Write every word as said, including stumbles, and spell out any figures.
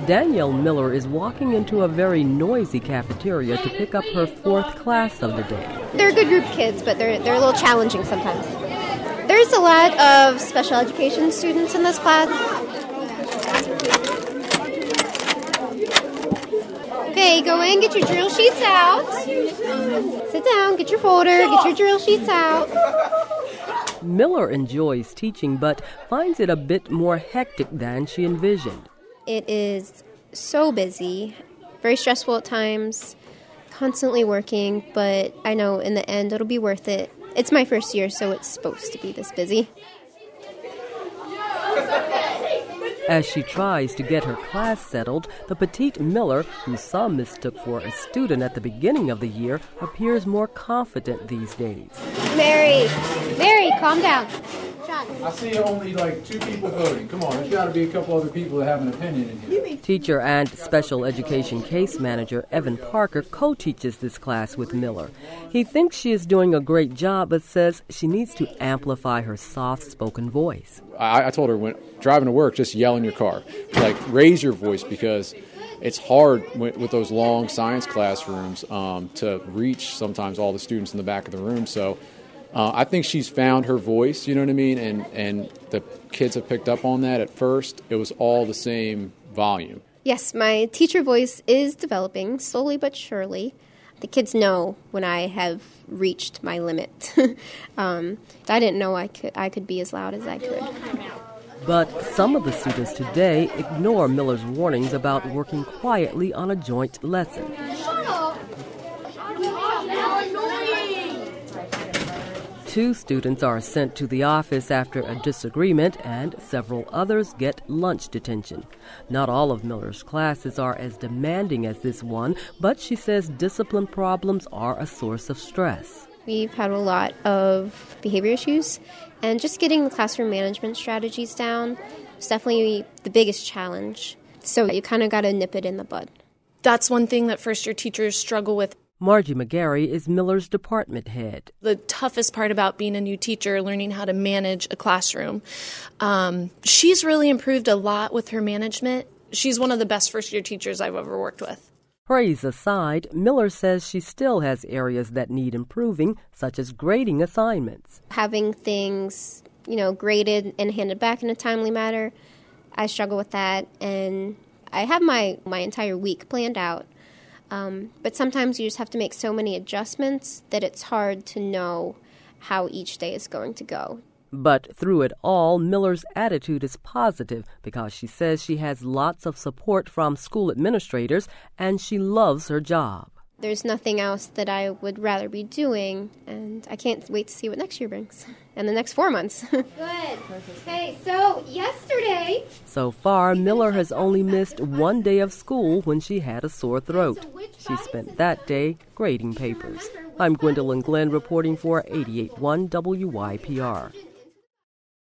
Danielle Miller is walking into a very noisy cafeteria to pick up her fourth class of the day. They're a good group of kids, but they're, they're a little challenging sometimes. There's a lot of special education students in this class. Okay, go in, get your drill sheets out. Sit down, get your folder, get your drill sheets out. Miller enjoys teaching, but finds it a bit more hectic than she envisioned. It is so busy, very stressful at times, constantly working, but I know in the end it'll be worth it. It's my first year, so it's supposed to be this busy. As she tries to get her class settled, the petite Miller, who some mistook for a student at the beginning of the year, appears more confident these days. Mary, Mary, calm down. I see only like two people voting. Come on, there's got to be a couple other people that have an opinion in here. Teacher and special education case manager Evan Parker co-teaches this class with Miller. He thinks she is doing a great job, but says she needs to amplify her soft-spoken voice. I, I told her, when driving to work, just yell in your car. Like, raise your voice, because it's hard with, with those long science classrooms um, to reach sometimes all the students in the back of the room. So uh, I think she's found her voice, you know what I mean? And, and the kids have picked up on that. At first, it was all the same volume. Yes, my teacher voice is developing slowly but surely. The kids know when I have reached my limit. um, I didn't know I could I could be as loud as I could. But some of the students today ignore Miller's warnings about working quietly on a joint lesson. Two students are sent to the office after a disagreement, and several others get lunch detention. Not all of Miller's classes are as demanding as this one, but she says discipline problems are a source of stress. We've had a lot of behavior issues, and just getting the classroom management strategies down is definitely the biggest challenge. So you kind of got to nip it in the bud. That's one thing that first-year teachers struggle with. Margie McGarry is Miller's department head. The toughest part about being a new teacher, learning how to manage a classroom. Um, she's really improved a lot with her management. She's one of the best first-year teachers I've ever worked with. Praise aside, Miller says she still has areas that need improving, such as grading assignments. Having things, you know, graded and handed back in a timely manner, I struggle with that. And I have my, my entire week planned out. Um, but sometimes you just have to make so many adjustments that it's hard to know how each day is going to go. But through it all, Miller's attitude is positive because she says she has lots of support from school administrators and she loves her job. There's nothing else that I would rather be doing, and I can't wait to see what next year brings and the next four months. Good. Okay, so yesterday... So far, Miller has only missed one day of school when she had a sore throat. She spent that day grading papers. I'm Gwendolyn Glenn reporting for eighty-eight point one W Y P R.